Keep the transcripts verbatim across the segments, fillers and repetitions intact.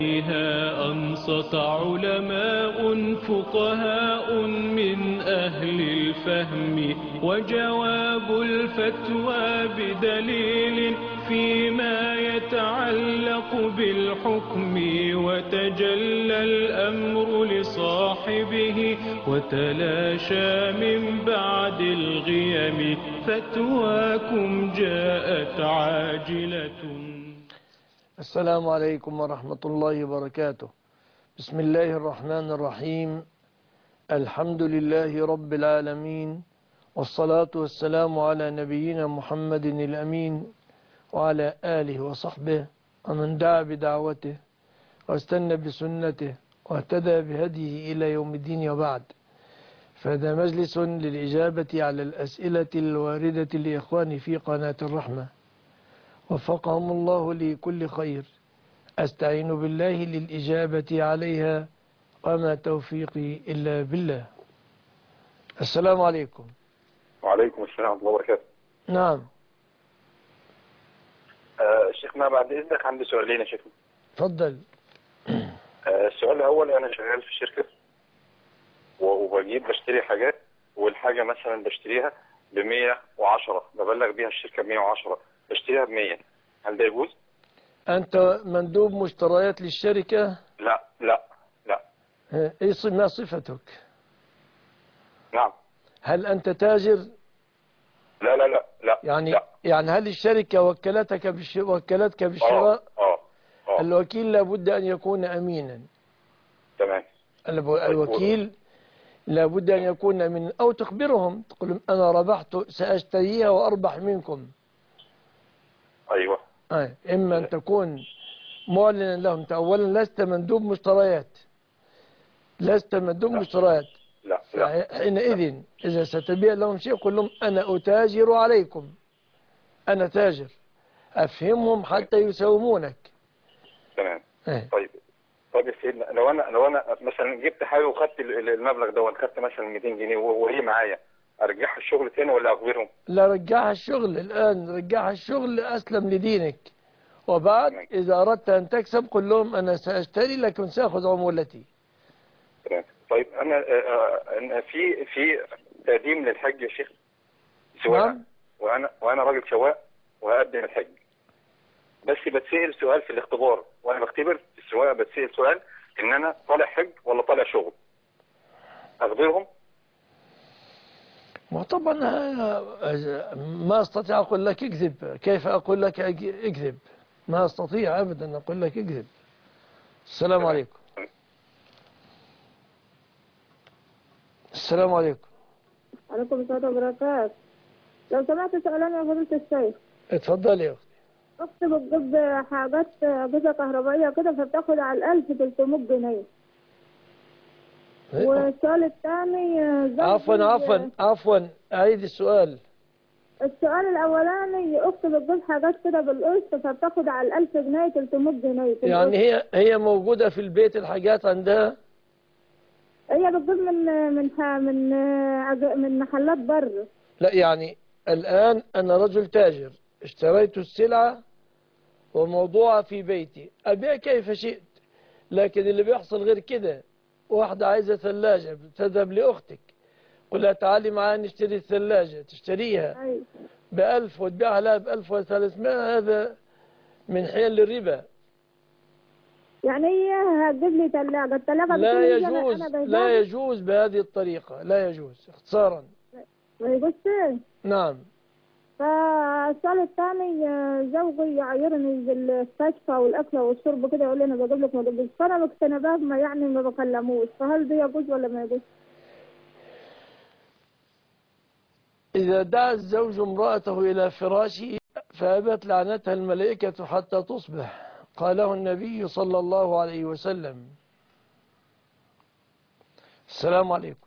فيها أنصت علماء فقهاء من أهل الفهم وجواب الفتوى بدليل فيما يتعلق بالحكم وتجلى الأمر لصاحبه وتلاشى من بعد الغيم فتواكم جاءت عاجلة. السلام عليكم ورحمة الله وبركاته. بسم الله الرحمن الرحيم. الحمد لله رب العالمين، والصلاة والسلام على نبينا محمد الأمين وعلى آله وصحبه ومن دعا بدعوته واستنى بسنته واهتدى بهديه إلى يوم الدين وبعد. فهذا مجلس للإجابة على الأسئلة الواردة لإخواني في قناة الرحمة، وفقهم الله لكل خير. أستعين بالله للإجابة عليها وما توفيقي إلا بالله. السلام عليكم. وعليكم السلام ورحمة الله وبركاته. نعم. آه شيخنا بعد إذنك عندي سؤالين يا شيخنا. تفضل. آه السؤال الأول، أنا شغال في شركة وبجيب بشتري حاجات، والحاجة مثلا بشتريها بمية وعشرة، ببلغ بيها الشركة بمية وعشرة، بشتريها بمية، هل ده يجوز؟ أنت مندوب مشتريات للشركة؟ لا لا لا. إيه ما صفتك؟ نعم. هل أنت تاجر؟ لا لا لا لا. يعني لا. يعني هل الشركة وكلتك بالش... وكلتك بالشراء؟ اه اه. الوكيل لابد أن يكون أمينا. تمام. الوكيل لابد أن يكون أمينا، أو تخبرهم تقول لهم أنا ربحت سأشتريها وأربح منكم. أيوة. آه. إما أن تكون معلنا لهم. أنت أولا لست مندوب مشتريات، لست مندوب لا. مشتريات. لا لا. حينئذ إذا ستبيع لهم شيء قل لهم أنا أتاجر عليكم، أنا تاجر. أفهمهم حتى يساومونك. تمام. آه. طيب طيب يا سيدنا، لو انا لو انا مثلا جبت حاجه وخدت المبلغ ده وخدت مثلا مئتين جنيه وهي معايا، ارجعها الشغل تاني ولا اخبرهم؟ لا، رجعها الشغل الآن، رجعها الشغل أسلم لدينك. وبعد تمام. إذا أردت أن تكسب قل لهم أنا سأشتري لكن سأخذ عمولتي. تمام. طيب انا أنا في في تقديم للحج يا شيخ، سواء نعم. وانا وانا راجل سواق وهقدم الحج، بس بتسأل سؤال في الاختبار وانا بختبر في السواقه، بتسأل سؤال ان انا طالع حج ولا طالع شغل، اخبرهم؟ وطبعا ما استطيع اقول لك اكذب. كيف اقول لك اكذب؟ ما استطيع ابدا اقول لك اكذب. السلام عليكم. السلام عليكم. عليكم السلام وبركاته. لو سمحت سؤالين يا فضيلة الشيخ. اتفضلي يا اختي. اختي بتجيب حاجات اجهزه كهربائيه كده، فبتاخد على الألف تلتمية جنيه. والسؤال الثاني، عفوا عفوا عفوا اعيد السؤال. السؤال الاولاني، اختي بتجيب حاجات كده بالقسط، فبتاخد على الألف جنيه تلتمية جنيه. يعني هي هي موجوده في البيت الحاجات عندها؟ هي بتجيب من من من من محلات بره. لا، يعني الآن أنا رجل تاجر، اشتريت السلعة وموضوعها في بيتي، أبيع كيف شئت. لكن اللي بيحصل غير كده، واحدة عايزة ثلاجة تذهب لأختك قل لها تعالي معايا نشتري الثلاجة، تشتريها أيوة. بألف وتبيعها لها بألف وثلاثمائة، هذا من حيل للربا. يعني هي هتجيب لي ثلاجة، الثلاجة لا يجوز، لا يجوز بهذه الطريقة، لا يجوز اختصارا. ما يجوزش. نعم. فالسؤال الثاني، زوجي يعيرني بالمستشفى والاكل والشرب كده، يقول لي انا بجيب لك ما بجيبش، فانا مقتنبه ما يعني ما بكلموش، فهل ده يجوز ولا ما يجوز؟ إذا دعا الزوج امرأته إلى فراشه فأبت لعنتها الملائكة حتى تصبح، قاله النبي صلى الله عليه وسلم. السلام عليكم.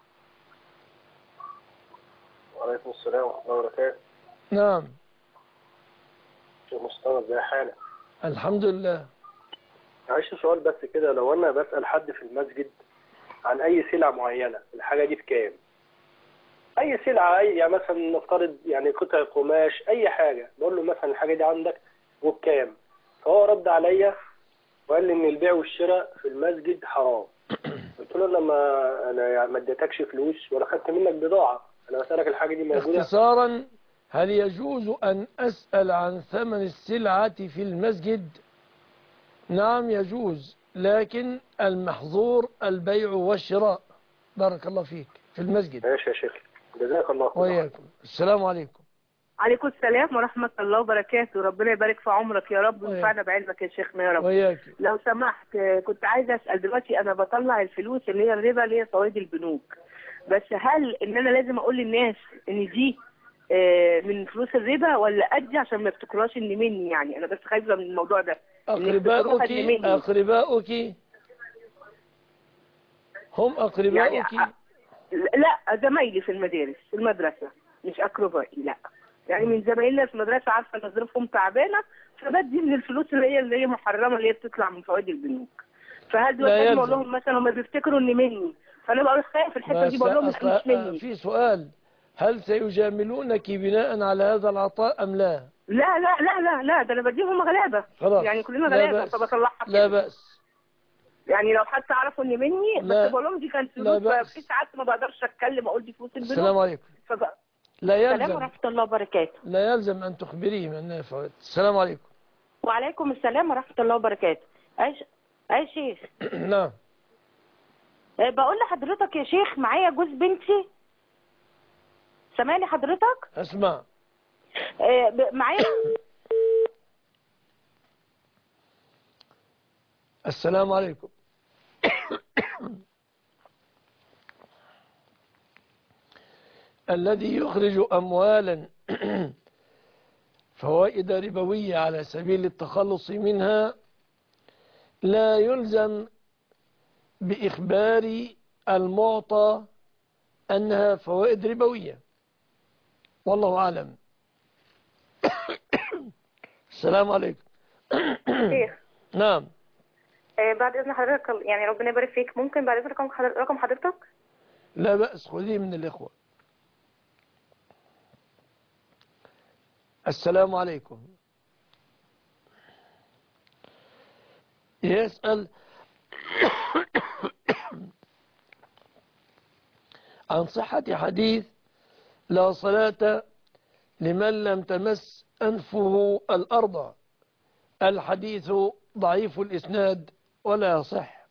وعليكم السلام ورحمة الله وبركاته. نعم. شيخ مصطفى، ازي حالك؟ الحمد لله. معلش سؤال بس كده، لو انا بسأل حد في المسجد عن اي سلعة معينة، الحاجة دي بكام؟ اي سلعة، اي يعني مثلا نفترض يعني قطع قماش، اي حاجة، بقول له مثلا الحاجة دي عندك وبكام؟ فهو رد عليا وقال لي ان البيع والشراء في المسجد حرام. قلت له انا ما انا يعني ما اديتكش فلوس ولا خدت منك بضاعه، انا بسالك الحاجه دي موجوده. اختصارا، هل يجوز أن أسأل عن ثمن السلعة في المسجد؟ نعم يجوز، لكن المحظور البيع والشراء. بارك الله فيك. في المسجد. ماشي يا شيخ، جزاك الله خير. وإياكم. السلام عليكم. عليكم السلام ورحمة الله وبركاته. ربنا يبارك في عمرك يا رب وينفعنا بعلمك يا شيخنا يا رب. وإياك. لو سمحت كنت عايزة أسأل دلوقتي، أنا بطلع الفلوس اللي هي الربا اللي هي فوائد البنوك، بس هل إن أنا لازم أقول للناس إن دي من فلوس الربا ولا أدي عشان ما يفتكروهاش إن مني؟ يعني أنا بس خايفة من الموضوع ده. أقرباؤك أقرباؤك هم أقرباؤك؟ يعني لا، زمايلي في المدارس في المدرسة، مش أقربائي لا. يعني من زمايلنا في المدرسة عارفة ان ظروفهم تعبانة، فبدي من الفلوس اللي هي اللي هي محرمة اللي هي بتطلع من فوائد البنوك. فهل دلوقتي بقول لهم مثلا هم بيفتكروا ان مني، فانا بقول خايف الحتة دي بقول لهم مش مني. في سؤال، هل سيجاملونك بناء على هذا العطاء أم لا؟ لا لا لا لا لا، ده انا بديهم غلابة. خلاص. يعني كلنا غلابة فبطلعها. لا بأس. يعني لو حتى عرفوا ان مني بس بقول لهم دي كانت فلوس، ففي ساعات ما بقدرش اتكلم اقول دي فلوس البنوك. السلام عليكم. فبقى لا يلزم. السلام ورحمة الله وبركاته. لا يلزم أن تخبريهم أنها فوائد. السلام عليكم. وعليكم السلام ورحمة الله وبركاته. أي أي شيخ. نعم. بقول لحضرتك يا شيخ، معايا جوز بنتي. سامعني حضرتك؟ اسمع. معايا. السلام عليكم. الذي يخرج أموالا فوائد ربوية على سبيل التخلص منها لا يلزم بإخبار المعطى أنها فوائد ربوية، والله أعلم. السلام عليكم. شيخ. نعم. بعد إذن حضرتك يعني ربنا يبارك فيك، ممكن بعد إذن رقم حضرتك؟ لا بأس، خذيه من الإخوة. السلام عليكم. يسأل عن صحة حديث لا صلاة لمن لم تمس أنفه الأرض. الحديث ضعيف الإسناد ولا يصح.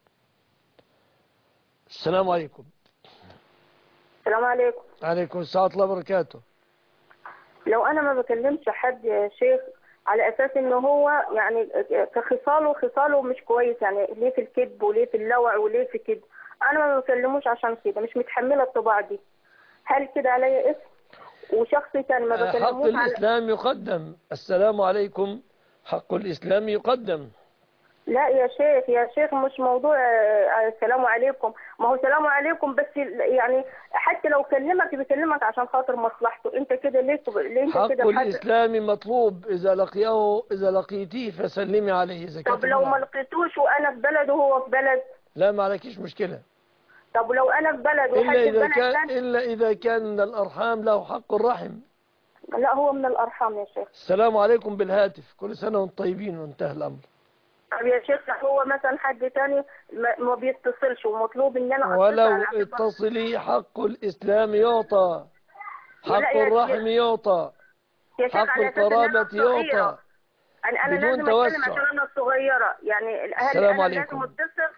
السلام عليكم. السلام عليكم. عليكم السلام ورحمة الله وبركاته. لو أنا ما بكلمش حد يا شيخ على أساس إنه هو يعني كخصاله خصاله مش كويس، يعني ليه في الكذب وليه في اللوع وليه في كده، أنا ما بكلموش عشان كده، مش متحملة الطباع دي، هل كده عليا اسم؟ وشخصي كان ما بكلموش. حق الإسلام على... يقدم. السلام عليكم، حق الإسلام يقدم. لا يا شيخ يا شيخ مش موضوع السلام عليكم، ما هو سلام عليكم بس يعني حتى لو كلمك بيكلمك عشان خاطر مصلحته، انت كده ليه ليه انت كده؟ حق الإسلام مطلوب، إذا لقيه إذا لقيتيه فسلمي عليه زكاة. طب لو ما لقيتوش وأنا في بلد وهو في بلد؟ لا ما عليكيش مشكلة. طب لو أنا في بلد وحد إلا إذا في كان بلد إلا إذا كان من الأرحام له حق الرحم. لا هو من الأرحام يا شيخ. السلام عليكم بالهاتف، كل سنة وانتم طيبين وانتهى الأمر. طب يا شيخ هو مثلا حد تاني ما بيتصلش ومطلوب ان انا ولو اتصلي حق الإسلام يعطى، حق الرحم يعطى، حق القرابة يعطى انا انا بدون لازم توسع. اتكلم عشان انا الصغيرة يعني الاهل. السلام انا عليكم. لازم اتصل.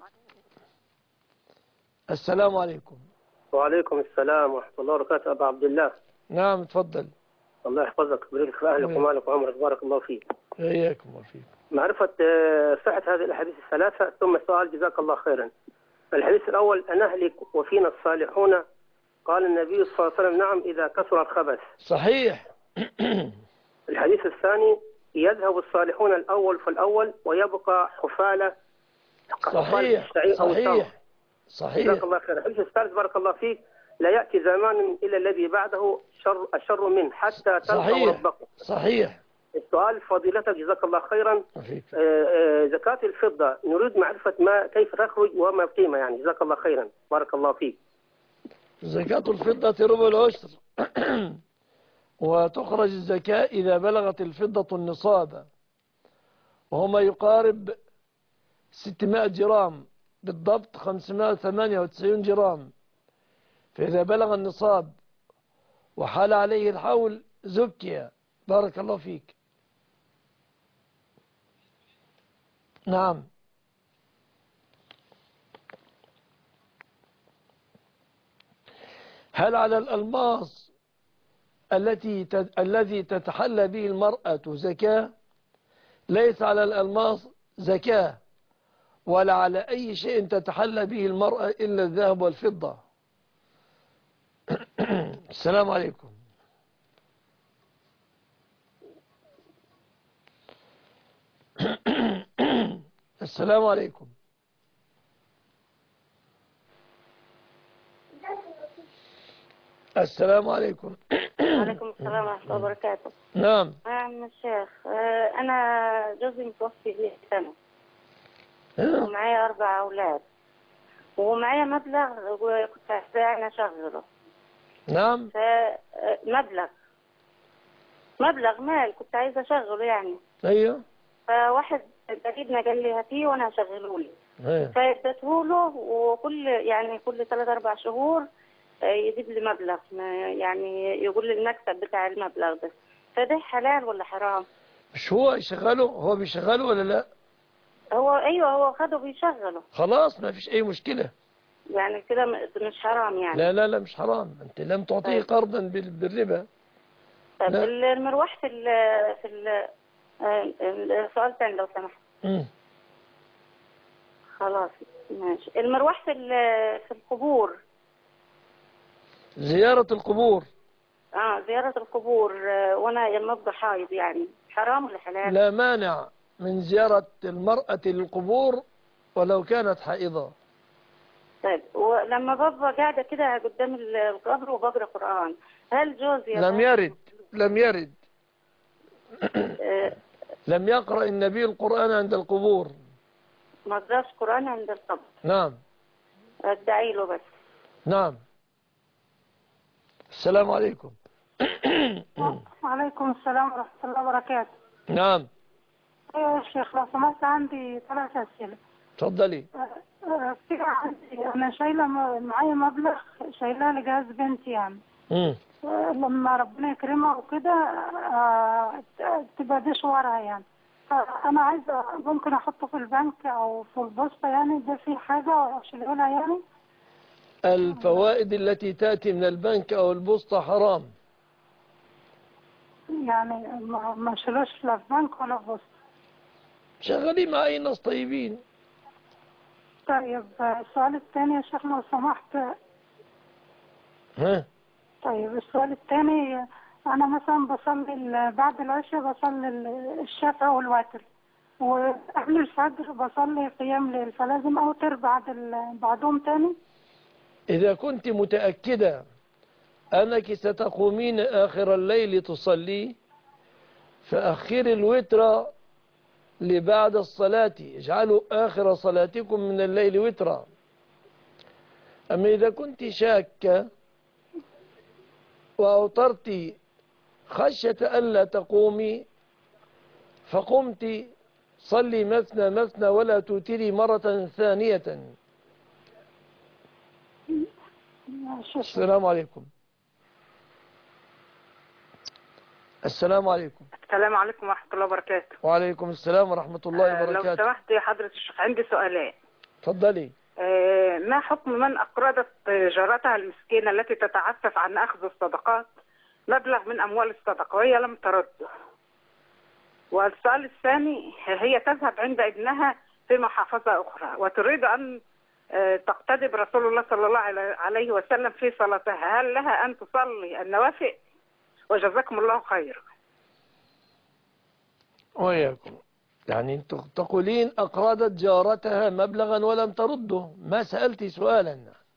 السلام عليكم. وعليكم السلام ورحمة الله وبركاته. أبا عبد الله. نعم تفضل. الله يحفظك ويبارك في أهلك ومالك وعمرك، بارك الله فيك. إياكم وفيك. معرفة صحة هذه الأحاديث الثلاثة، ثم السؤال جزاك الله خيرا. الحديث الأول: أنهلك وفينا الصالحون؟ قال النبي صلى الله عليه وسلم: نعم إذا كثر الخبث. صحيح. الحديث الثاني: يذهب الصالحون الأول فالأول ويبقى حفالة. صحيح صحيح صحيح. جزاك الله خير. الحديث الثالث بارك الله فيك: لا يأتي زمان إلا الذي بعده شر الشر منه حتى تلقوا ربكم. صحيح. السؤال فضيلتك جزاك الله خيرا: زكاة الفضة نريد معرفة ما كيف تخرج وما قيمة، يعني جزاك الله خيرا بارك الله فيك. زكاة الفضة ربع العشر وتخرج الزكاة إذا بلغت الفضة النصاب، وهو ما يقارب ستمائة جرام بالضبط، خمسمائة وثمانية وتسعين جرام. فإذا بلغ النصاب وحال عليه الحول زكي. بارك الله فيك. نعم. هل على الألماس التي تت... الذي تتحلى به المرأة زكاة؟ ليس على الألماس زكاة، ولا على أي شيء تتحلى به المرأة إلا الذهب والفضة. السلام عليكم. السلام عليكم. السلام عليكم. وعليكم السلام ورحمة الله وبركاته. نعم. نعم الشيخ، أنا جوزي متوفي لي سنة ومعايا أربع أولاد ومعايا مبلغ وكنت عايزة أنا أشغله. نعم. مبلغ مبلغ مال كنت عايزة أشغله يعني. أيوه. فواحد قريبنا قال لي هاتيه وأنا هشغله له. أيوه. فاديته له، وكل يعني كل ثلاث أربع شهور يجيب لي مبلغ، يعني يقول لي المكسب بتاع المبلغ ده. فده حلال ولا حرام؟ مش هو يشغله؟ هو بيشغله ولا لا؟ هو ايوه هو خده بيشغله. خلاص ما فيش اي مشكلة. يعني كده مش حرام يعني؟ لا لا لا مش حرام، انت لم تعطيه طيب. قرضا بالربا. طيب لا. المروح في ال في ال السؤال تاني لو سمحت. امم خلاص ماشي. المروح في في القبور، زيارة القبور. اه زيارة القبور وانا لما ابقى حايض، يعني حرام ولا حلال؟ لا مانع من زيارة المرأة للقبور ولو كانت حائضة. طيب ولما بابا قاعدة كده قدام القبر وبقرأ قرآن، هل جوزي لم يرد لم يرد آه لم يقرأ النبي القرآن عند القبور. ما قرأش قرآن عند القبر؟ نعم. ادعي له بس. نعم. السلام عليكم. وعليكم السلام ورحمة الله وبركاته. نعم. ايوه يا شيخ، لو سمحت عندي ثلاث أسئلة. تفضلي. في عندي أنا شايلة معايا مبلغ شايلاه لجهاز بنتي يعني. امم لما ربنا يكرمها وكده تبقى دي شوارها يعني. فأنا عايزة ممكن أحطه في البنك أو في البوسطة يعني، ده في حاجة أشيله لها يعني؟ الفوائد التي تأتي من البنك أو البوسطة حرام. يعني ما شلوش لا في بنك ولا في بوسطة. شغالي مع أي ناس طيبين. طيب السؤال الثاني يا شيخ لو سمحت. ها. طيب السؤال الثاني، أنا مثلا بصلي بعد العشاء بصلي الشفع والوتر، وقبل الفجر بصلي قيام ليل، فلازم أوتر بعد بعدهم تاني؟ إذا كنت متأكدة أنك ستقومين آخر الليل تصلي فأخر الوتر لبعد الصلاة، اجعلوا آخر صلاتكم من الليل وترا. أما إذا كنت شاكة وأوترت خشية ألا تقومي فقمت صلي مثنى مثنى ولا توتري مرة ثانية. السلام عليكم. السلام عليكم. السلام عليكم ورحمة الله وبركاته. وعليكم السلام ورحمة الله وبركاته. لو سمحت يا حضرة الشيخ عندي سؤالين. تفضلي. آه ما حكم من أقرضت جارتها المسكينة التي تتعفف عن أخذ الصدقات مبلغ من أموال الصدقة وهي لم ترده؟ والسؤال الثاني، هي تذهب عند ابنها في محافظة أخرى وتريد أن تقتدي برسول الله صلى الله عليه وسلم في صلاتها، هل لها أن تصلي النوافل؟ وجزاكم الله خير. وياكم. يعني انتم تقولين أقرضت جارتها مبلغا ولم ترده، ما سألتي سؤالا.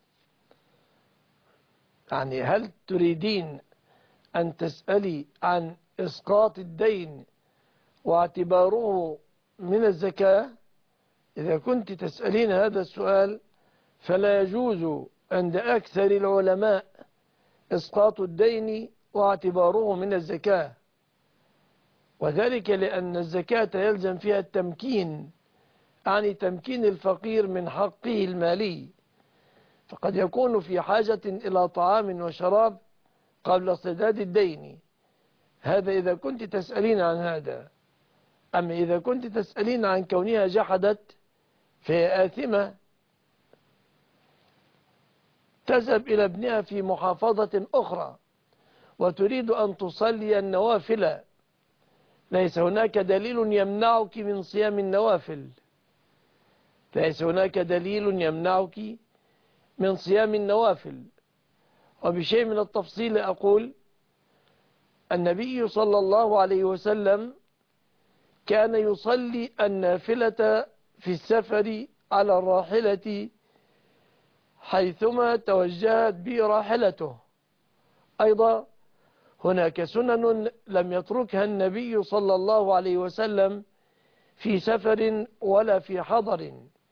يعني هل تريدين أن تسألي عن إسقاط الدين واعتباره من الزكاة؟ إذا كنت تسألين هذا السؤال فلا يجوز عند أكثر العلماء إسقاط الدين واعتباره من الزكاة، وذلك لأن الزكاة يلزم فيها التمكين يعني تمكين الفقير من حقه المالي، فقد يكون في حاجة إلى طعام وشراب قبل سداد الدين. هذا إذا كنت تسألين عن هذا. أما إذا كنت تسألين عن كونها جحدت فهي آثمة، تذهب إلى ابنها في محافظة أخرى وتريد أن تصلي النوافل، ليس هناك دليل يمنعك من صيام النوافل، ليس هناك دليل يمنعك من صيام النوافل. وبشيء من التفصيل أقول النبي صلى الله عليه وسلم كان يصلي النافلة في السفر على الراحلة حيثما توجهت به راحلته. أيضا هناك سنن لم يتركها النبي صلى الله عليه وسلم في سفر ولا في حضر،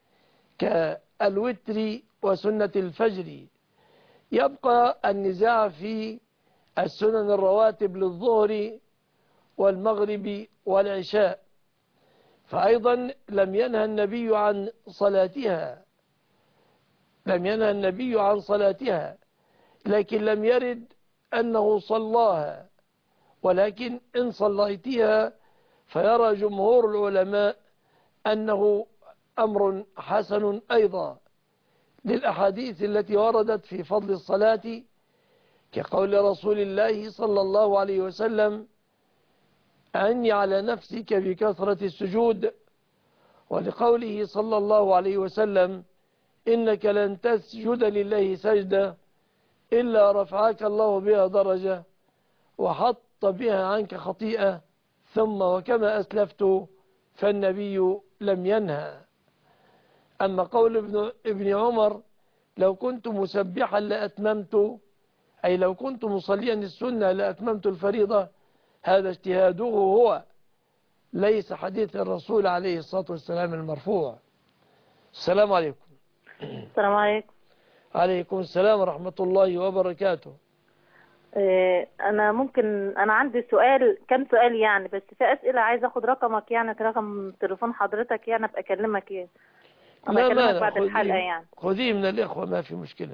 كالوتر وسنة الفجر. يبقى النزاع في السنن الرواتب للظهر والمغرب والعشاء، فأيضا لم ينهى النبي عن صلاتها، لم ينهى النبي عن صلاتها، لكن لم يرد أنه صلاها. ولكن إن صليتها فيرى جمهور العلماء أنه أمر حسن أيضا، للأحاديث التي وردت في فضل الصلاة، كقول رسول الله صلى الله عليه وسلم: أعني على نفسك بكثرة السجود، ولقوله صلى الله عليه وسلم: إنك لن تسجد لله سجدة إلا رفعك الله بها درجة وحط بها عنك خطيئة، ثم وكما أسلفت فالنبي لم ينهى. أما قول ابن, ابن عمر: لو كنت مسبحا لأتممت، أي لو كنت مصليا السنة لأتممت الفريضة، هذا اجتهاده هو، ليس حديث الرسول عليه الصلاة والسلام المرفوع. السلام عليكم. السلام عليكم. عليكم السلام ورحمة الله وبركاته. إيه أنا ممكن أنا عندي سؤال، كم سؤال يعني، بس في أسئلة عايز أخد رقمك يعني، رقم تليفون حضرتك يعني، أبقى أكلمك يعني. أنا أكلمك بعد الحلقة يعني. خذيه من الإخوة ما في مشكلة.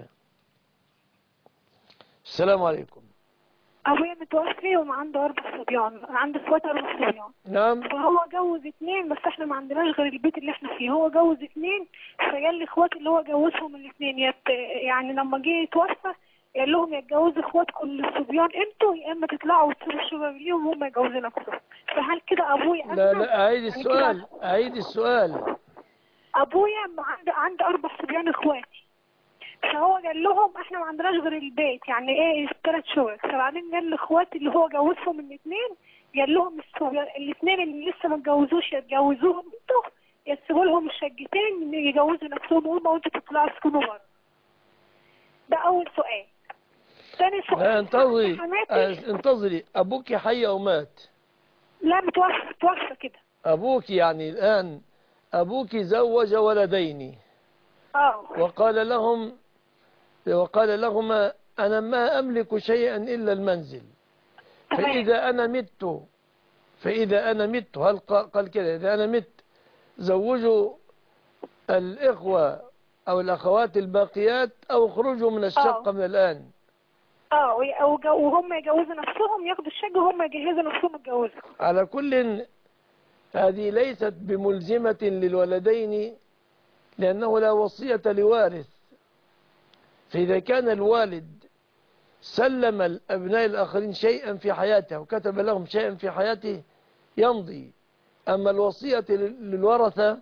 السلام عليكم. أبويا متوفي وعنده أربع صبيان، عنده اخوات أربع صبيان. نعم. فهو جوز اثنين، بس احنا ما عندناش غير البيت اللي احنا فيه. هو جوز اثنين، فقال لي اخواتي اللي هو جوزهم الاثنين يت... يعني لما جه يتوفى قال لهم يتجوزوا اخوات كل الصبيان انتوا، يا اما تطلعوا وتسيبوا الشباب ليهم وهم يجوزوا نفسهم. فهل كده أبويا أنا؟ لا لا أعيد السؤال، أعيد السؤال. أبويا عنده عنده أربع صبيان اخواتي، فهو قال لهم احنا ما عندناش غير البيت، يعني ايه ثلاث شقق. فبعدين قال لاخواتي اللي هو جوزهم الاثنين، قال لهم الاثنين اللي لسه ما اتجوزوش يتجوزوهم انتوا، يسيبوا لهم الشقتين يجوزوا نفسهم هم، وانتوا تطلعوا تسكنوا بره. ده اول سؤال. ثاني سؤال: لا انتظري انتظري ابوك حي او مات؟ لا متوفى، توفى كده. ابوك يعني الان ابوك زوج ولدين اه وقال لهم وقال لهما: أنا ما أملك شيئا إلا المنزل، فإذا أنا مت فإذا أنا مت هل قال كده؟ إذا أنا مت زوجوا الإخوة أو الأخوات الباقيات أو اخرجوا من الشقة من الآن. اه وهم يجوزوا نفسهم، ياخدوا الشقة وهم يجهزوا نفسهم يتجوزوا. على كل هذه ليست بملزمة للولدين، لأنه لا وصية لوارث. فإذا كان الوالد سلم الأبناء الآخرين شيئا في حياته وكتب لهم شيئا في حياته يمضي. أما الوصية للورثة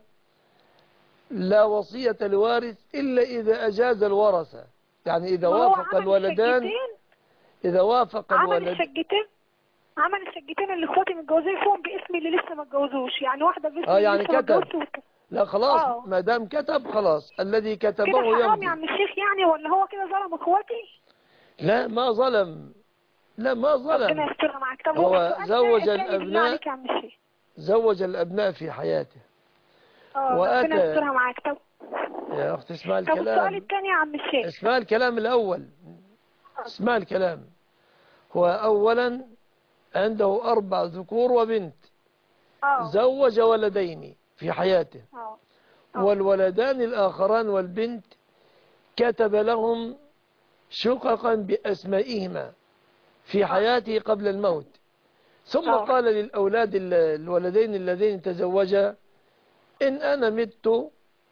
لا وصية لوارث إلا إذا أجاز الورثة، يعني إذا وافق الولدان إذا وافق الولدان عمل الشقتين عمل الشقتين اللي اخواتي متجوزين فيهم باسمي اللي لسه ما اتجوزوش، يعني واحدة باسمي اه يعني لسه كتب. لا خلاص ما دام كتب خلاص، الذي كتبه يمضي. كده حرام يمضي. يا عم الشيخ يعني، ولا هو كده ظلم اخواتي؟ لا ما ظلم، لا ما ظلم. ربنا يسترها معاك. طب هو زوج الأبناء يا عم الشيخ. زوج الأبناء في حياته. اه ربنا يسترها معاك. طب يا أخت اسمع الكلام. طب السؤال الثاني يا عم الشيخ. اسمع الكلام الأول، اسمع الكلام. هو أولا عنده أربع ذكور وبنت. أوه. زوج ولدين في حياته. أوه. والولدان الآخران والبنت كتب لهم شققا بأسمائهما في حياته قبل الموت، ثم أوه. قال للأولاد الولدين اللذين تزوجا إن أنا مت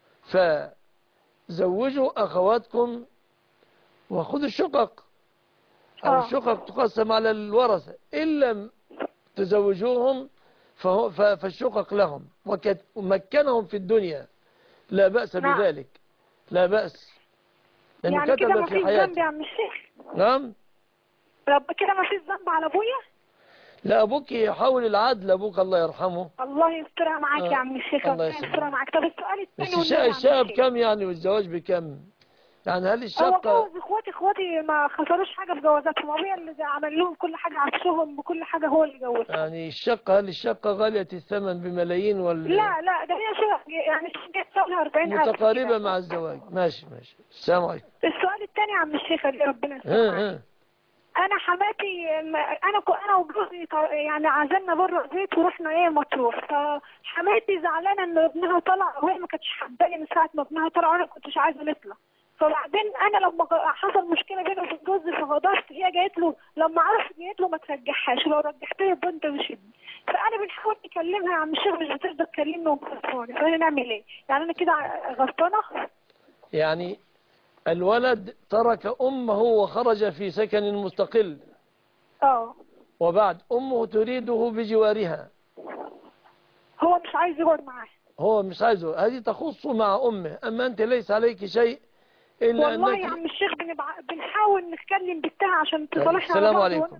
فزوجوا أخواتكم وخذوا الشقق، أو الشقق تقسم على الورثة، إن لم تزوجوهم فالشقق لهم، ومكنهم في الدنيا لا بأس نعم. بذلك، لا بأس، لأنه يعني كده كتب ما في فيش حياته. ذنب يا عم الشيخ؟ نعم. رب كده ما فيش ذنب على ابويا؟ لا، أبوك يحاول العدل، أبوك الله يرحمه. الله يسترها معاك آه. يا عم الشيخ، الله الله يسترها معاك. طب السؤال الثاني بس والنبي يا عم الشقة الشيخ، بكم يعني والزواج بكم؟ يعني هل هو الشقة جوز اخواتي اخواتي ما خسروش حاجه في جوازاتهم، ابويا اللي عمل لهم كل حاجه، عفشهم وكل حاجه هو اللي جوزهم. يعني الشقة هل الشقة غالية الثمن بملايين ولا لا لا، ده هي شقه يعني جت لها أربعين ألف متقاربة مع الزواج؟ ماشي ماشي. السلام عليكم. السؤال الثاني يا عم الشيخ اللي ربنا يستر ها معاك. ها. انا حماتي انا انا وجوزي يعني عزلنا بره البيت ورحنا ايه مطروح، فحماتي زعلانه ان ابنها طلع وهي ما كانتش حباني من ساعه ما ابنها طلع وانا ما كنتش عايزه نطلع. فبعدين انا لما حصل مشكله بيني وبين جوزي فغضبت، هي جايت له لما عرفت جايت له ما ترجعهاش، ولو رجعتها يبقى انت مش ابني. فانا بنحاول نكلمها يا عم الشيخ مش بترضى تكلمني ومخصصاني، فانا نعمل ايه؟ يعني انا كده غلطانه؟ يعني الولد ترك أمه وخرج في سكن مستقل، اه وبعد أمه تريده بجوارها، هو مش عايز يقعد معاه، هو مش عايزه، هذه تخص مع أمه، أما أنت ليس عليك شيء إلا والله أنك يا عم الشيخ بنبع... بنحاول نتكلم بنتها عشان تصالحنا. السلام عليكم.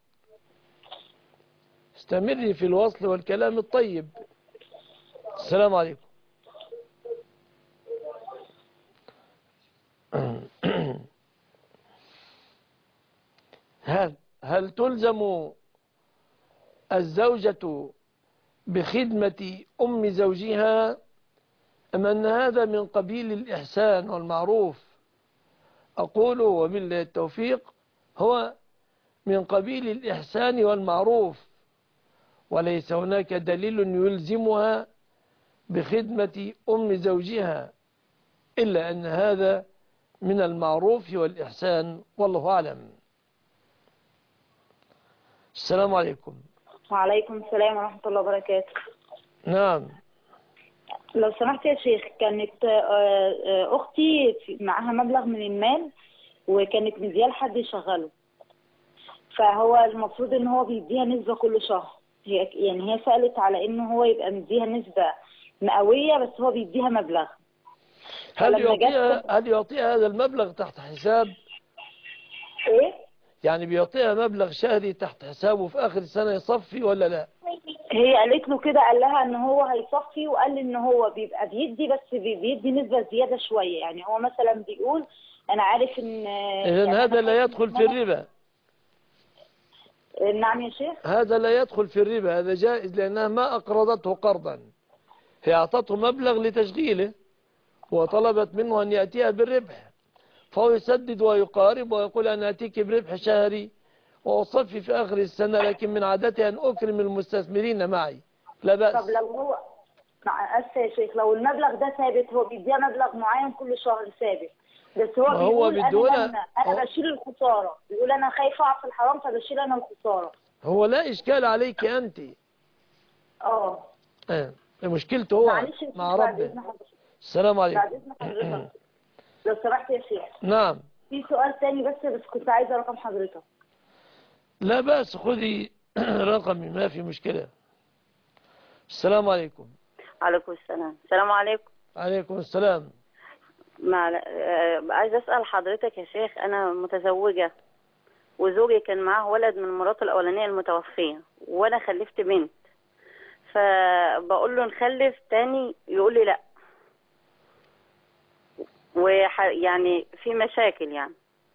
استمري في الوصل والكلام الطيب. السلام عليكم. هل هل تلزم الزوجة بخدمة أم زوجها أم أن هذا من قبيل الإحسان والمعروف؟ أقول وبالله التوفيق هو من قبيل الإحسان والمعروف، وليس هناك دليل يلزمها بخدمة أم زوجها، إلا أن هذا من المعروف والإحسان، والله أعلم. السلام عليكم. وعليكم السلام ورحمة الله وبركاته. نعم. لو سمحت يا شيخ، كانت أختي معها مبلغ من المال وكانت مدياه لحد يشغله، فهو المفروض ان هو بيديها نسبة كل شهر، هي يعني هي سألت على ان هو يبقى مديها نسبة مئوية بس هو بيديها مبلغ. هل يعطيها هل يعطيها هذا المبلغ تحت حساب؟ ايه؟ يعني بيعطيها مبلغ شهري تحت حسابه في آخر السنة يصفي ولا لا؟ هي قالت له كده، قال لها ان هو هيصفي، وقال لي ان هو بيبقى بيدي بس بيدي نسبة زيادة شوية، يعني هو مثلا بيقول انا عارف ان إذن يعني هذا لا يدخل في الربا. نعم يا شيخ؟ هذا لا يدخل في الربا، هذا جائز لأنها ما أقرضته قرضا، هي أعطته مبلغ لتشغيله وطلبت منه أن يأتيها بالربح، فهو يسدد ويقارب ويقول أنا أتيك بربح شهري وأصفي في آخر السنة، لكن من عادتي أن أكرم المستثمرين معي، لا بأس. طب لو هو مع أسف يا شيخ، لو المبلغ ده ثابت، هو بيديها مبلغ معين كل شهر ثابت، بس هو هو بيقول بدولة أنا أنا بشيل الخسارة، بيقول أنا خايف أقع في الحرام فبشيل أنا الخسارة. هو لا إشكال عليك أنت. اه اه مشكلته هو مع ربه. السلام عليكم. بعد إذن حضرتك لو سمحت يا شيخ. نعم. في سؤال تاني بس بس كنت عايزة رقم حضرتك. لا بأس، خذي رقمي ما في مشكلة. السلام عليكم. عليكم السلام. السلام عليكم. عليكم السلام. مع... آه... عايز أسأل حضرتك يا شيخ، أنا متزوجة وزوجي كان معاه ولد من مراته الأولانية المتوفية، وأنا خلفت بنت، فبقول له نخلف تاني يقول لي لا، وح... يعني في مشاكل يعني،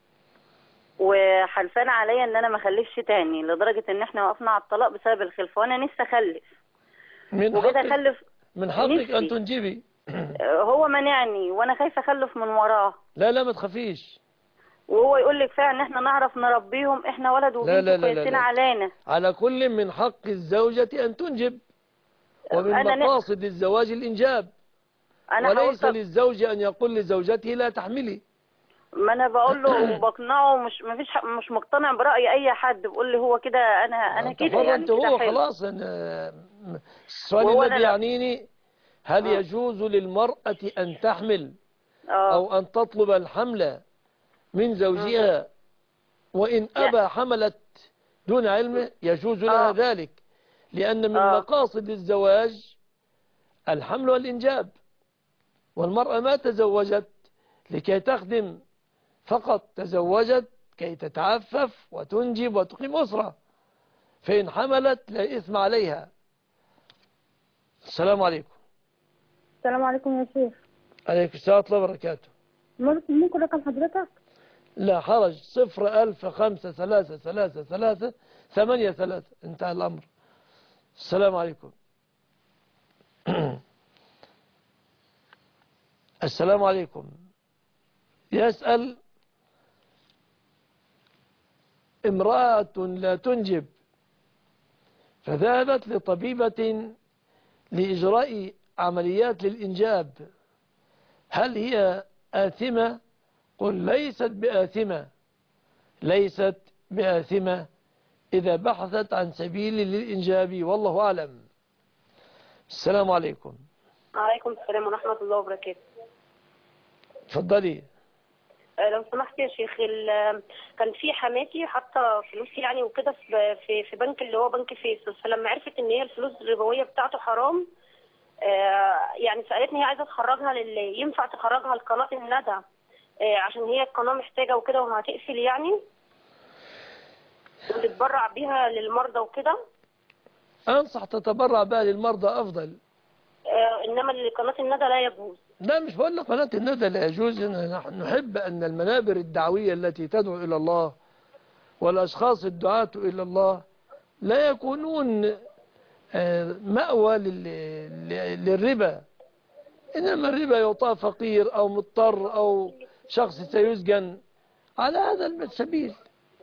وحلفان عليا ان انا ما اخلفش تاني، لدرجه ان احنا وقفنا على الطلاق بسبب الخلف، وانا نفسي اخلف من وكده حقك اخلف. من حقك ان تنجبي. هو منعني وانا خايفه اخلف من وراه. لا لا ما تخافيش. وهو يقول لك فعلا ان احنا نعرف نربيهم، احنا ولد وبنت كويسين علينا. على كل من حق الزوجة ان تنجب، ومن مقاصد الزواج الانجاب، أنا وليس حاولت- للزوج أن يقول لزوجته لا تحملي. ما انا بقول له وبقنعه، مش ما فيش مش مقتنع برأي اي حد، بيقول لي هو كده انا انا كده حر يعني أنت كده هو حلو. خلاص. أنا السؤال وهو الذي أنا لا- يعنيني هل آه. يجوز للمرأة أن تحمل اه أو أن تطلب الحمل من زوجها وإن لا. أبى حملت دون علمه؟ يجوز لها آه. ذلك، لأن من آه. مقاصد الزواج الحمل والإنجاب، والمرأة ما تزوجت لكي تخدم فقط، تزوجت كي تتعفف وتنجب وتقيم أسرة، فإن حملت لا إثم عليها. السلام عليكم. السلام عليكم يا شيخ. عليكم السلام ورحمة الله وبركاته. ممكن ممكن رقم حضرتك؟ لا حرج. صفر ألف خمسة ثلاثة ثلاثة ثلاثة ثمانية ثلاثة. انتهى الأمر. السلام عليكم. السلام عليكم. يسأل: امرأة لا تنجب فذهبت لطبيبة لإجراء عمليات للإنجاب، هل هي آثمة؟ قل ليست بآثمة، ليست بآثمة إذا بحثت عن سبيل للإنجاب، والله أعلم. السلام عليكم. عليكم السلام ورحمة الله وبركاته. تفضلي. آه، لو سمحت يا شيخ، ال- كان في حماتي حاطه فلوس يعني وكده في في في بنك اللي هو بنك فيصل، فلما عرفت ان هي الفلوس الربويه بتاعته حرام، آه، يعني سالتني هي عايزه تخرجها لل ينفع تخرجها لقناه الندى، آه، عشان هي القناه محتاجه وكده وهتقفل يعني، وتتبرع بيها للمرضى وكده. أنصح تتبرع بها للمرضى أفضل. آه، انما لقناه الندى لا يجوز. لا مش بقول لك قناة الندى لا يجوز. نحن نحب أن المنابر الدعوية التي تدعو إلى الله والأشخاص الدعاة إلى الله لا يكونون مأوى للربا، إنما الربا يعطى فقير أو مضطر أو شخص سيسجن على هذا السبيل.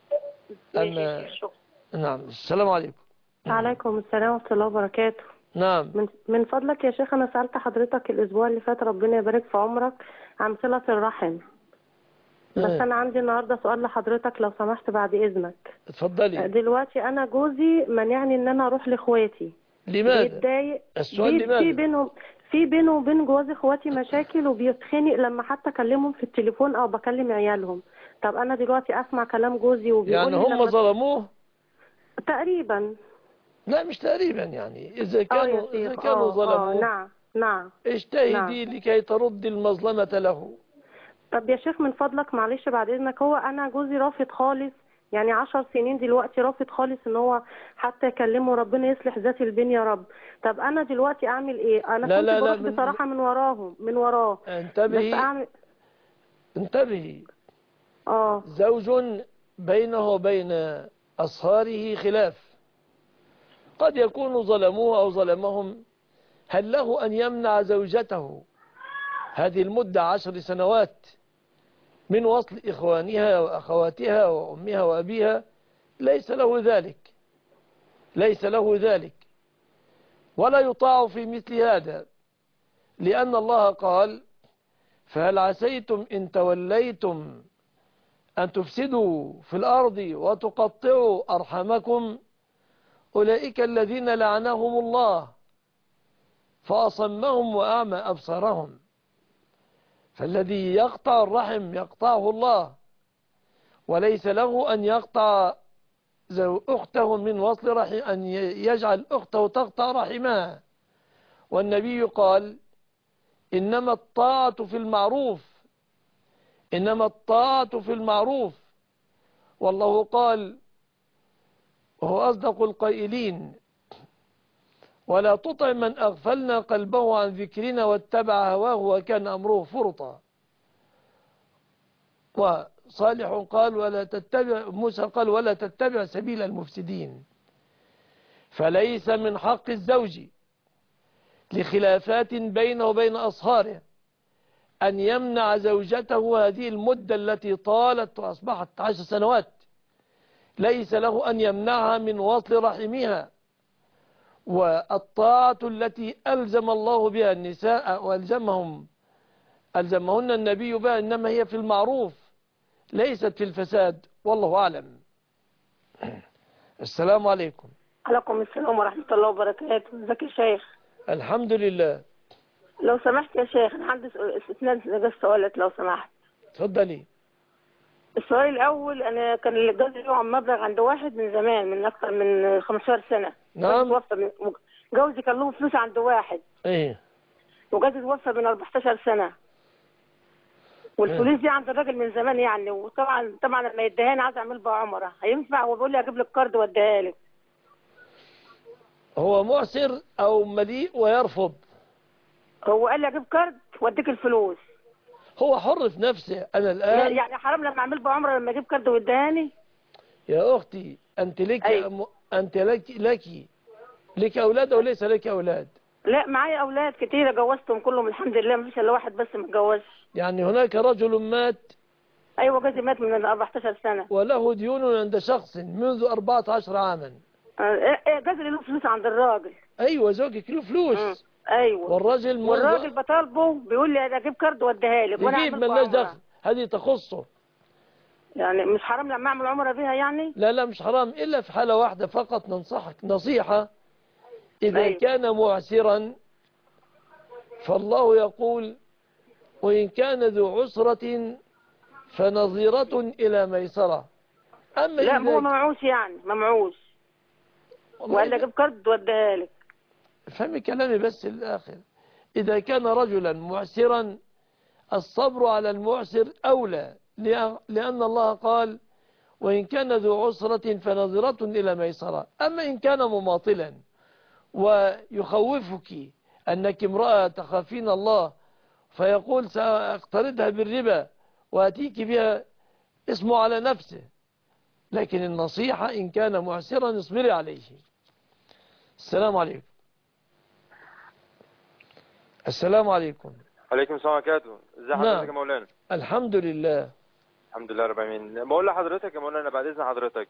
أما نعم. السلام عليكم. عليكم السلام ورحمة الله وبركاته. نعم. من, من فضلك يا شيخ، أنا سألت حضرتك الأسبوع اللي فات، ربنا يبارك في عمرك، عن صلة الرحم، بس اه. أنا عندي النهاردة سؤال لحضرتك لو سمحت بعد إذنك. اتفضلي. دلوقتي أنا جوزي منعني إن أنا أروح لإخواتي. لماذا؟ بيتضايق. السؤال بي لماذا؟ في بينهم في بينه وبين جواز إخواتي مشاكل، وبيتخنق لما حتى أكلمهم في التليفون أو بكلم عيالهم. طب أنا دلوقتي أسمع كلام جوزي وبيقول يعني لي هم لما... ظلموه؟ تقريبا. لا مش تقريبا، يعني إذا آه كانوا يا إذا شيخ. كانوا آه ظلموه آه نعم نعم اجتهدي نعم. لكي ترد المظلمة له. طب يا شيخ من فضلك معلش بعد اذنك، هو انا جوزي رافض خالص، يعني عشر سنين دلوقتي رافض خالص ان هو حتى يكلمه، ربنا يصلح ذات البين يا رب. طب انا دلوقتي اعمل ايه؟ انا لا كنت لا لا بروح من... بصراحة من وراهم من وراه. انتبهي. بس اعمل انتبهي. اه زوج بينه وبين أصهاره خلاف، قد يكون ظلموه أو ظلمهم، هل له أن يمنع زوجته هذه المدة عشر سنوات من وصل إخوانها وأخواتها وأمها وأبيها؟ ليس له ذلك، ليس له ذلك، ولا يطاع في مثل هذا، لأن الله قال: فهل عسيتم إن توليتم أن تفسدوا في الأرض وتقطعوا أرحامكم، أولئك الذين لعنهم الله فأصمهم وأعمى أبصارهم. فالذي يقطع الرحم يقطعه الله، وليس له أن يقطع أخته من وصل رحم، أن يجعل أخته تقطع رحمها. والنبي قال: إنما الطاعة في المعروف، إنما الطاعة في المعروف. والله قال وهو أصدق القائلين: ولا تطع من أغفلنا قلبه عن ذكرنا واتبع هواه وكان أمره فرطا. وصالح قال ولا تتبع موسى قال ولا تتبع سبيل المفسدين. فليس من حق الزوج لخلافات بينه وبين أصهاره أن يمنع زوجته هذه المدة التي طالت وأصبحت عشر سنوات، ليس له أن يمنعها من وصل رحمها والطاعة التي ألزم الله بها النساء وألزمهم ألزمهن النبي بها إنما هي في المعروف ليست في الفساد، والله أعلم. السلام عليكم. عليكم السلام ورحمة الله وبركاته. ازيك يا شيخ؟ الحمد لله. لو سمحت يا شيخ أنا عندي اثنين سؤالات لو سمحت. اتفضلي. السؤال الأول، أنا كان الجواز له مبلغ عند واحد من زمان من أكثر من خمستاشر سنة. نعم. من... جوزي كان له فلوس عند واحد. إيه. وجوزي توفى من أربعتاشر سنة. والفلوس دي عند الراجل من زمان يعني، وطبعا طبعا لما يديهاني عايز أعمل بها عمرة، هينفع؟ هو بيقول لي أجيب لك كارد وأديها لك. هو معسر أو مليء ويرفض؟ هو قال لي أجيب كارد وأديك الفلوس. هو حر في نفسه. أنا الآن يعني حرام لما أعمل بها عمرة لما أجيب كارد وأديهاني؟ يا أختي أنت لك أيوة. أنت لك لك لك أولاد أو ليس لك أولاد؟ لا معايا أولاد كتير جوزتهم كلهم الحمد لله، مفيش إلا واحد بس ما اتجوزش. يعني هناك رجل مات؟ أيوة جوزي مات من أربعتاشر سنة. وله ديون عند شخص منذ أربعة عشر عاما. ايه ايه جوزي له فلوس عند الراجل. أيوة زوجك له فلوس. مم. أيوة. والراجل منذ والراجل بطالبه بيقول لي أجيب كارد وأديها لك وأنا يجيب أعمل مالناش عمرة. دخل، هذه تخصه. يعني مش حرام لما أعمل عمرة بيها يعني؟ لا لا مش حرام، إلا في حالة واحدة فقط ننصحك نصيحة. إذا أيوة. كان معسرا فالله يقول وإن كان ذو عسرة فنظيرة إلى ميسرة. أما لا إذا هو ممعوش يعني ممعوش، وقال لي أجيب كارد وأديها لك. فهمي كلامي بس الآخر. إذا كان رجلا معسرا الصبر على المعسر أولى، لأن الله قال وإن كان ذو عسرة فنظرة إلى ميسرة. أما إن كان مماطلا ويخوفك أنك امرأة تخافين الله فيقول سأقترضها بالربا وأتيك بها، اسمه على نفسه. لكن النصيحة إن كان معسرا اصبري عليه. السلام عليكم. السلام عليكم. عليكم السلام وبركاته. ازي حضرتك يا مولانا؟ الحمد لله. الحمد لله رب العالمين. بقول لحضرتك يا مولانا بعد اذن حضرتك،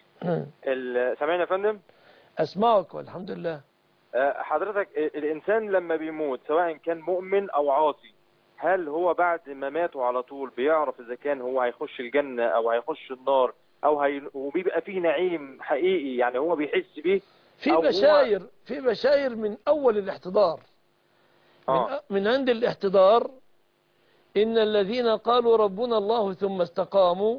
سامعني يا فندم؟ اسمعك والحمد لله. حضرتك الانسان لما بيموت سواء كان مؤمن او عاصي، هل هو بعد ما ماته على طول بيعرف اذا كان هو هيخش الجنة او هيخش النار او هي... وبيبقى فيه نعيم حقيقي يعني هو بيحس بيه؟ في بشاير هو... في بشاير من اول الاحتضار. آه. من, من عند الاحتضار إن الذين قالوا ربنا الله ثم استقاموا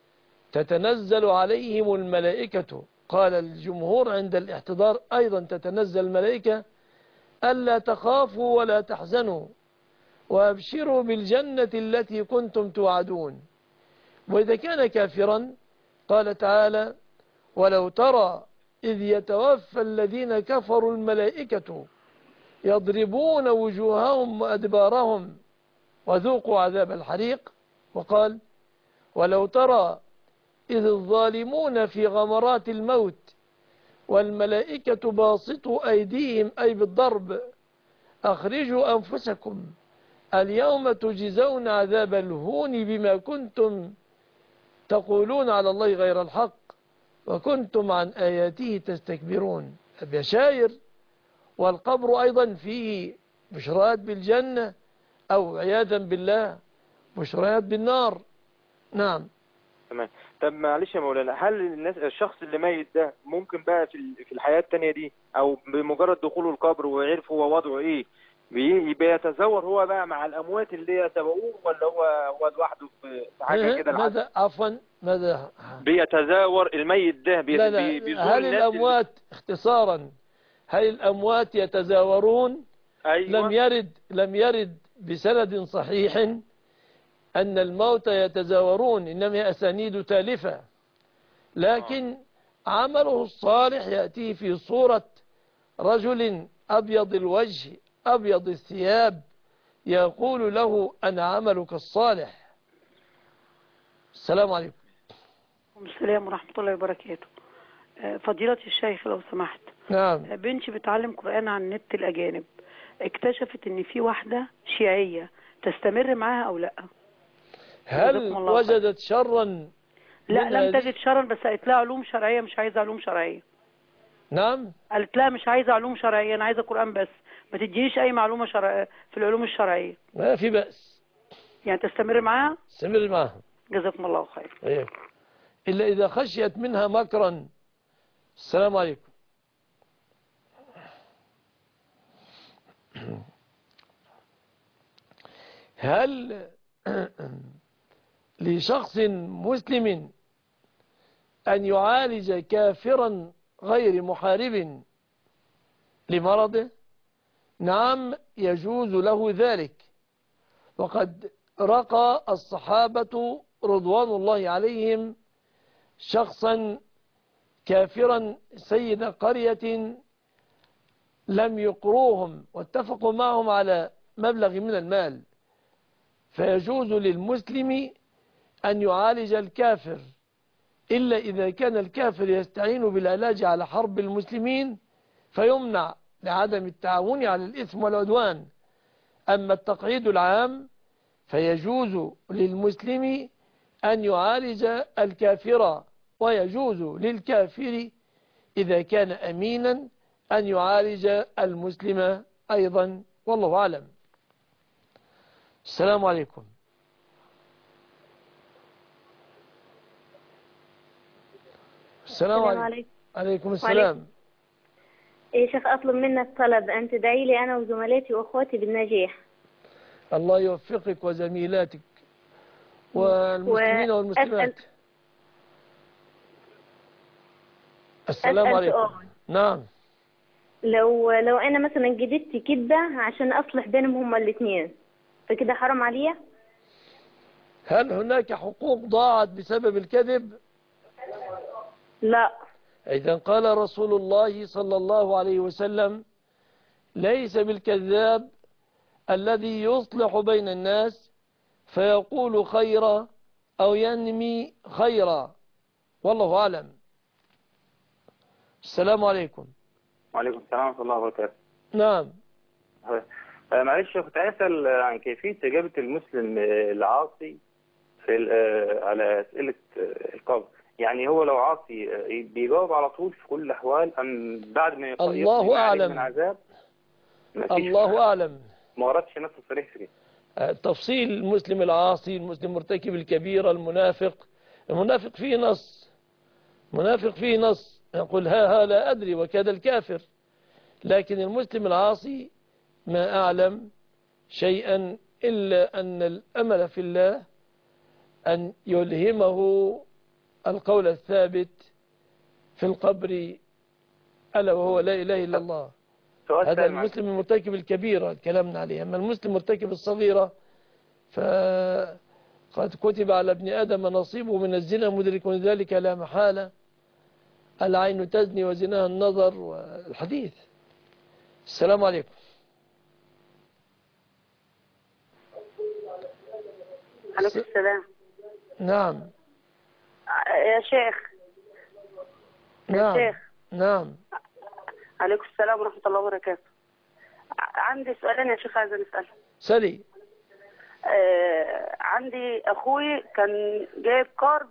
تتنزل عليهم الملائكة. قال الجمهور عند الاحتضار أيضا تتنزل الملائكة ألا تخافوا ولا تحزنوا وأبشروا بالجنة التي كنتم توعدون. وإذا كان كافرا قال تعالى ولو ترى إذ يتوفى الذين كفروا الملائكة يضربون وجوههم وأدبارهم وذوقوا عذاب الحريق. وقال ولو ترى إذ الظالمون في غمرات الموت والملائكة باسطوا أيديهم أي بالضرب أخرجوا أنفسكم اليوم تجزون عذاب الهون بما كنتم تقولون على الله غير الحق وكنتم عن آياته تستكبرون. بشاير. والقبر أيضا فيه بشرات بالجنة أو عياذا بالله بشرات بالنار. نعم. تمام. طب معلش يا مولانا، هل الناس الشخص اللي ميت ده ممكن بقى في في الحياة التانية دي او بمجرد دخوله القبر وعرف هو وضعه ايه بيتزور هو بقى مع الاموات اللي سبقوه، ولا هو هو لوحده في حاجة كده؟ ماذا عفوا ماذا بيتزاور الميت ده بي لا لا. بيزور هل الاموات اللي... اختصارا هل الاموات يتزاورون؟ أيوة. لم يرد لم يرد بسند صحيح أن الموت يتزاورون، إنما أسانيد تالفة. لكن عمله الصالح يأتيه في صورة رجل أبيض الوجه أبيض الثياب يقول له أنا عملك الصالح. السلام عليكم. السلام ورحمة الله وبركاته. فضيلة الشيخ لو سمحت. نعم. بنتي بتعلم قرآن عن النت الأجانب، اكتشفت ان في واحدة شيعية، تستمر معاها او لا؟ هل وجدت شرا؟ لا لم تجد شرا، بس قالت لها علوم شرعية مش عايزة علوم شرعية. نعم. قالت لا مش عايزة علوم شرعية، أنا عايزة قرآن بس، ما تدينيش أي معلومة شرعية في العلوم الشرعية. ما في بأس. يعني تستمر معاها؟ استمر معها. جزاكم الله خير. إيه. إلا إذا خشيت منها مكرا. السلام عليكم. هل لشخص مسلم أن يعالج كافرا غير محارب لمرضه؟ نعم يجوز له ذلك، وقد رقى الصحابة رضوان الله عليهم شخصا كافرا سيد قرية لم يقروهم واتفقوا معهم على مبلغ من المال، فيجوز للمسلم أن يعالج الكافر إلا إذا كان الكافر يستعين بالعلاج على حرب المسلمين فيمنع لعدم التعاون على الإثم والعدوان. أما التقعيد العام فيجوز للمسلم أن يعالج الكافر، ويجوز للكافر إذا كان أمينا أن يعالج المسلم أيضا، والله أعلم. السلام عليكم. السلام عليكم. عليكم السلام. يا شيخ أطلب منك طلب، أن تدعي لي أنا وزملاتي وأخواتي بالنجاح. الله يوفقك وزميلاتك والمسلمين والمسلمات. السلام عليكم. نعم. لو لو أنا مثلا جددت كذبة عشان أصلح بينهم هما الاثنين، فكده حرام عليا؟ هل هناك حقوق ضاعت بسبب الكذب؟ لا. إذا قال رسول الله صلى الله عليه وسلم: ليس بالكذاب الذي يصلح بين الناس فيقول خيرا أو ينمي خيرا، والله أعلم. السلام عليكم. وعليكم السلام ورحمة الله وبركاته. نعم. معلش كنت عايز أسأل عن كيفية إجابة المسلم العاصي في على أسئلة القبر. يعني هو لو عاصي بيجاوب على طول في كل الأحوال أم بعد ما يقضي الله أعلم. من عذاب؟ الله أعلم. ما وردش نص صريح فيه. تفصيل المسلم العاصي، المسلم مرتكب الكبيرة، المنافق. المنافق فيه نص، منافق فيه نص يقول ها ها لا أدري وكذا الكافر. لكن المسلم العاصي ما أعلم شيئا إلا أن الأمل في الله أن يلهمه القول الثابت في القبر ألا وهو لا إله إلا الله. هذا المسلم المرتكب الكبيرة كلامنا عليه. أما المسلم مرتكب الصغيرة فقد كتب على ابن آدم نصيبه من الزنا مدرك من ذلك لا محالة. العين تزني وزناها النظر والحديث. السلام عليكم. عليكم السلام. نعم. يا شيخ. نعم. يا شيخ. نعم. عليكم السلام ورحمة الله وبركاته. عندي سؤالين يا شيخ عايزة نسأل. سلي. آه عندي أخوي كان جايب كارد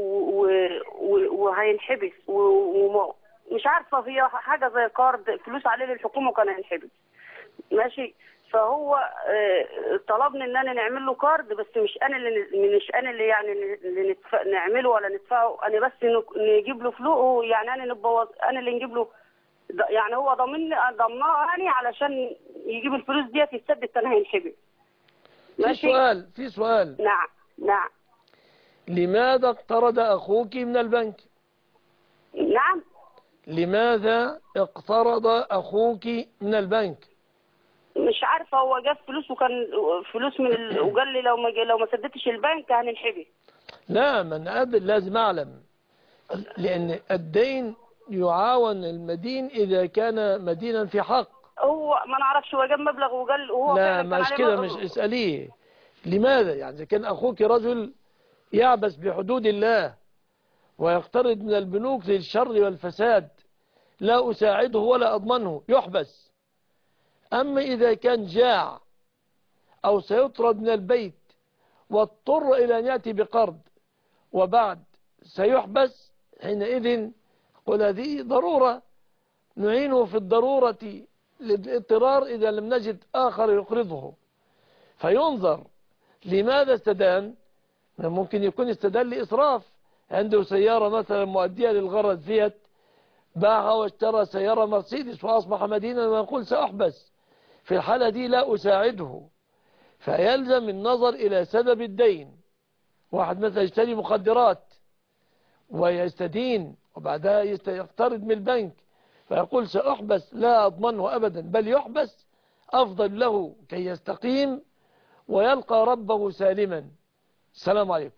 وهينحبس ومش عارفة هي حاجة زي كارد فلوس عليه للحكومة وكان هينحبس. ماشي. فهو آه طلبني ان انا نعمل له كارد، بس مش انا اللي مش انا اللي يعني اللي نتفق نعمله ولا ندفعه، انا بس نجيب له فلوس، يعني انا نبوظ انا اللي نجيب له، يعني هو ضمن ضمناه يعني علشان يجيب الفلوس ديت يتسدد كان هينحبس. في سؤال في سؤال نعم نعم. لماذا اقترض أخوك من البنك؟ نعم. لماذا اقترض أخوك من البنك؟ مش عارفه، هو جاب فلوس وكان فلوس من ال... وقال لي لو ما لو ما سددتش البنك هننحبس. لا، من قبل لازم أعلم، لأن الدين يعاون المدين إذا كان مدينا في حق. هو ما نعرفش، هو جاب مبلغ وقال وهو لا مش كده، مش اسأليه لماذا. يعني إذا كان أخوك رجل يعبس بحدود الله ويقترض من البنوك للشر والفساد لا أساعده ولا أضمنه يحبس. أما إذا كان جاع أو سيطرد من البيت واضطر إلى أن يأتي بقرض وبعد سيحبس، حينئذ قل هذه ضرورة نعينه في الضرورة للاضطرار إذا لم نجد آخر يقرضه، فينظر لماذا استدان. ممكن يكون استدان لإسراف، عنده سيارة مثلا مؤدية للغرض فيت، باعها واشترى سيارة مرسيدس وأصبح مدينا ويقول سأحبس، في الحالة دي لا أساعده، فيلزم النظر إلى سبب الدين. واحد مثلا يشتري مخدرات ويستدين وبعدها يقترض من البنك فيقول سأحبس، لا أضمنه أبدا، بل يحبس أفضل له كي يستقيم ويلقى ربه سالما. السلام عليكم.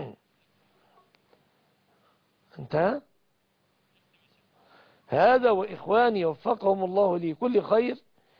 انتهى هذا، وإخواني وفقهم الله لكل خير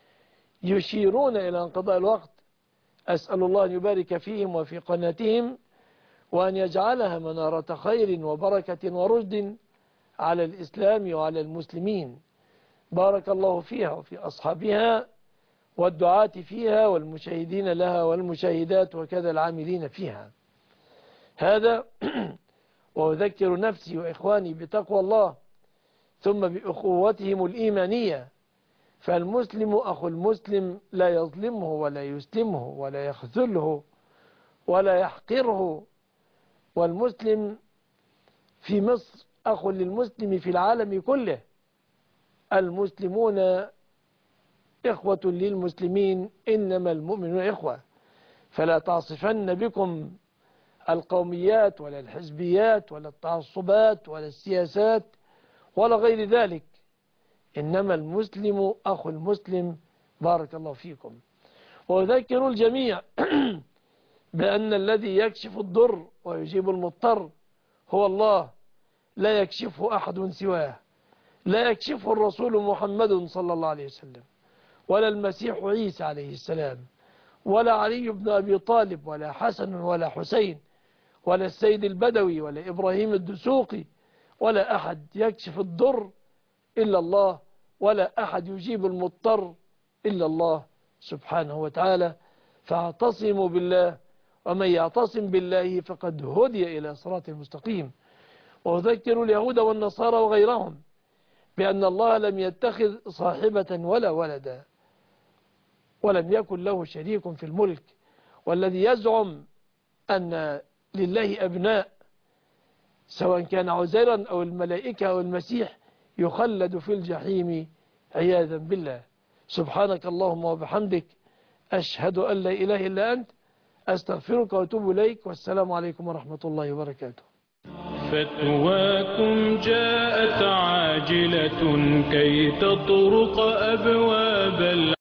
يشيرون إلى انقضاء الوقت. أسأل الله أن يبارك فيهم وفي قناتهم، وأن يجعلها منارة خير وبركة ورشد على الإسلام وعلى المسلمين. بارك الله فيها وفي أصحابها والدعاة فيها والمشاهدين لها والمشاهدات وكذا العاملين فيها. هذا وأذكر نفسي وإخواني بتقوى الله ثم بأخوتهم الإيمانية، فالمسلم أخو المسلم لا يظلمه ولا يسلمه ولا يخذله ولا يحقره، والمسلم في مصر أخو للمسلم في العالم كله. المسلمون إخوة للمسلمين، إنما المؤمنون إخوة، فلا تعصفن بكم القوميات ولا الحزبيات ولا التعصبات ولا السياسات ولا غير ذلك، إنما المسلم أخو المسلم. بارك الله فيكم. وأذكر الجميع بأن الذي يكشف الضر ويجيب المضطر هو الله، لا يكشفه أحد سواه، لا يكشفه الرسول محمد صلى الله عليه وسلم، ولا المسيح عيسى عليه السلام، ولا علي بن أبي طالب، ولا حسن ولا حسين، ولا السيد البدوي، ولا إبراهيم الدسوقي، ولا أحد يكشف الضر إلا الله، ولا أحد يجيب المضطر إلا الله سبحانه وتعالى. فاعتصموا بالله، ومن يعتصم بالله فقد هدي إلى صراط المستقيم. وأذكر اليهود والنصارى وغيرهم بأن الله لم يتخذ صاحبة ولا ولدا، ولم يكن له شريك في الملك، والذي يزعم أن لله أبناء سواء كان عزيرا أو الملائكة أو المسيح يخلد في الجحيم عياذا بالله. سبحانك اللهم وبحمدك، أشهد أن لا إله إلا أنت، أستغفرك وأتوب إليك، والسلام عليكم ورحمة الله وبركاته. فتواكم جاءت عاجلة كي تطرق أبواب